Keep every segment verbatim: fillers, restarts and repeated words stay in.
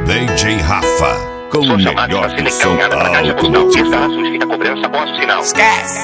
D J Rafa, com o melhor do som automotivo. Esquece.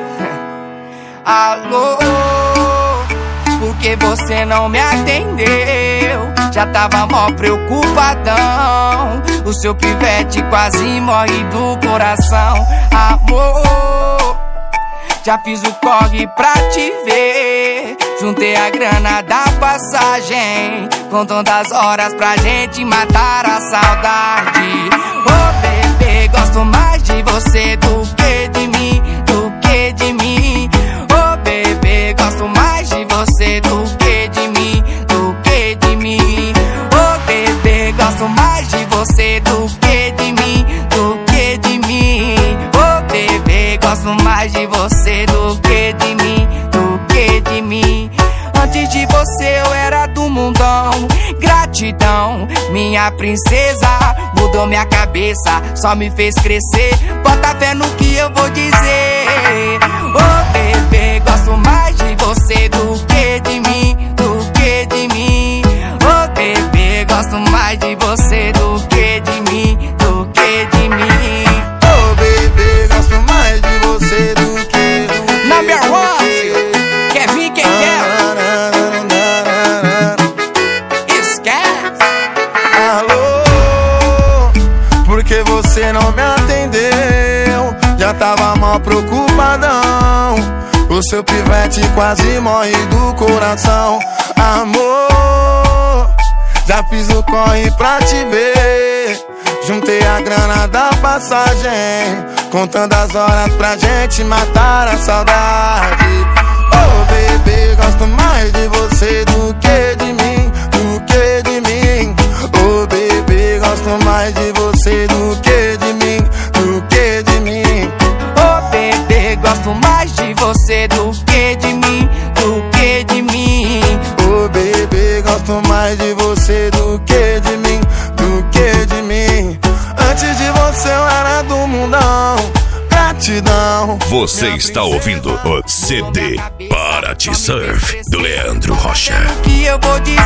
Alô, por que você não me atendeu? Já tava mó preocupadão. O seu pivete quase morre do coração. Amor, já fiz o corre pra te ver. Juntei a grana da passagem, contando as horas pra gente matar a saudade. Oh bebê, gosto mais de você do que de mim, do que de mim. Oh bebê, gosto mais de você do que de mim, do que de mim. Oh bebê, gosto mais de você do que de mim, do que de mim. Oh bebê, gosto mais de você do que de mim, do que de mim. Antes de você eu era do mundão. Gratidão, minha princesa, mudou minha cabeça, só me fez crescer. Bota fé no que eu vou dizer. Oh bebê, gosto mais de você do que de mim, do que de mim. Oh bebê, gosto mais de você do que de mim, do que de mim. Oh bebê, gosto mais de você do que do que Number one, quer vir quem quer? Porque você não me atendeu, já tava mal preocupadão. O seu pivete quase morre do coração. Amor, já fiz o corre pra te ver. Juntei a grana da passagem, contando as horas pra gente matar a saudade. Oh bebê, gosto mais de você do que de mim, do que de mim. Oh bebê, gosto mais de você do que de mim, do que de mim. Oh bebê, gosto mais de você do que de mim, do que de mim. Oh bebê, gosto mais de você do que de mim, do que de mim. Antes de você eu era do mundão. Gratidão. Você está ouvindo o C D Para Te Surf do Leandro Rocha. Que eu vou dizer.